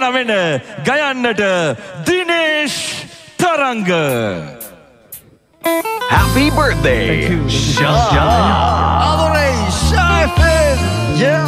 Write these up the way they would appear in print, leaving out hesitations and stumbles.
වෙන ගයන්නට දිනේෂ් තරංග. Happy birthday, Shah. Adorei, Shah. Yeah.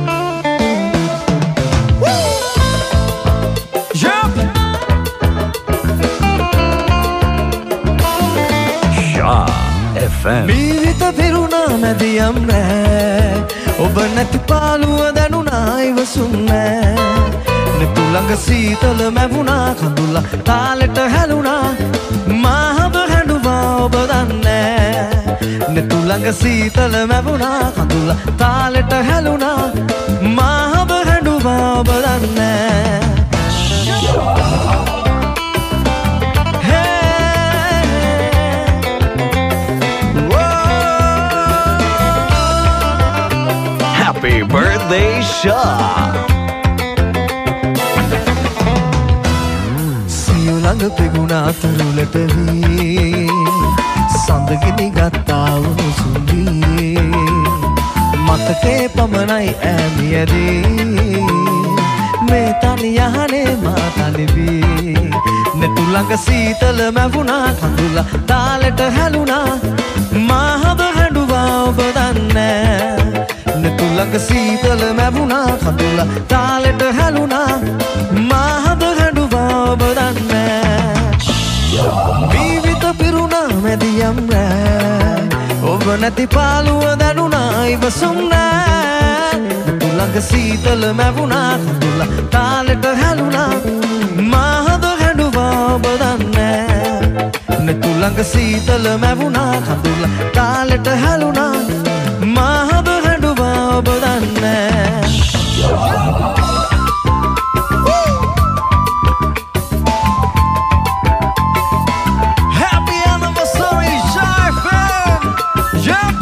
FM. මීවිත පිරුණා මැදියම් නෑ ඔබ නැති පාළුව දැනුණා ඉවසුම් නෑ නෙතුළඟ සීතල මැවුණා කඳුල තාලෙට හැලුණා මාහබ හැඬුවා ඔබ දන්නේ නෙතුළඟ සීතල මැවුණා කඳුල තාලෙට හැලුණා මාහබ හැඬුවා ඔබ දන්නේ Happy birthday, Shah. සියලඟ පෙගුණා තුරුලට වී සඳගිනි ගත්තා උණුසුම්දී මතකේ පමණයි ඈමියදී මේ තනි යහනේ මා තනිවී නෙතුළඟ සීතල මැවුණා කඳුල තාලෙට හැලුණා මාහබ හැඬුවා ඔබ දන්නේ නෙතුළඟ සීතල මැවුණා කඳුල තාලෙට හැලුණා මාහබ හැඬුවා ඔබ දන්නේ ජීවිත පිරුණා මැදියම් රෑ ඔබ නැති පාළුව දැනුණා ඉවසුම් නෑ නෙතුළඟ සීතල මැවුණා කඳුල තාලෙට හැලුණා මාහබ හැඬුවා ඔබ දන්නේ නෙතුළඟ සීතල මැවුණා කඳුල තාලෙට හැලුණා මාහබ හැඬුවා ඔබ දන්නේ Happy anniversary, Shah FM. Yep.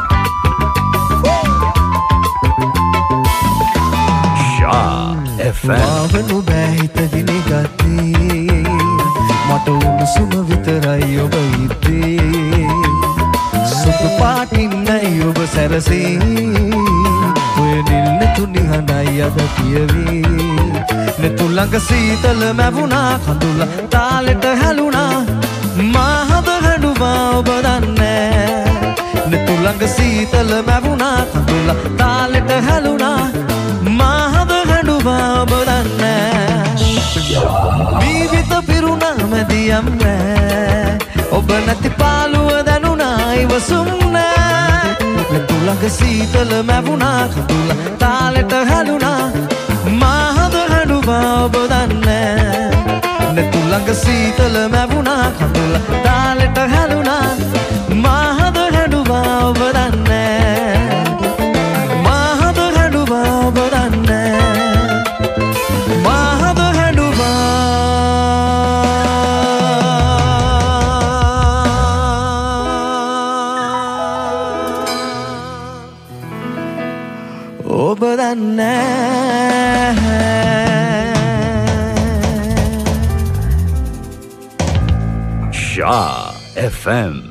Shah FM. මාවනු බෑහිත ගිනිගත්තේ මට උණුසුම විතරයි ඔබ ඉද්දේ සුදු පාටින්නයි ඔබ සැරසී ඔය නිල්න තුනි හඬයි අද කියවී නෙතුළඟ සීතල මැවුණා කඳුල තාලෙට හැලුණා මාහබ හැඬුවා ඔබ දන්නේ නෙතුළඟ සීතල මැවුණා කඳුල තාලෙට හැලුණා මාහබ හැඬුවා ඔබ දන්නේ මීවිත පිරුණා මැදියම් නෑ ඔබ නැති පාළුව දැනුණා ඉවසුම් නෑ නෙතුළඟ සීතල මැවුණා කඳුල තාලෙට හැලුණා මාහබ හැඬුවා ඔබ දන්නේ නෙතුළඟ සීතල මැවුණා කඳුල තාලෙට හැලුණා මාහබ හැඬුවා ඔබ දන්නේ මාහබ හැඬුවා ඔබ දන්නේ මාහබ හැඬුවා ඔබ දන්නේ Shah FM.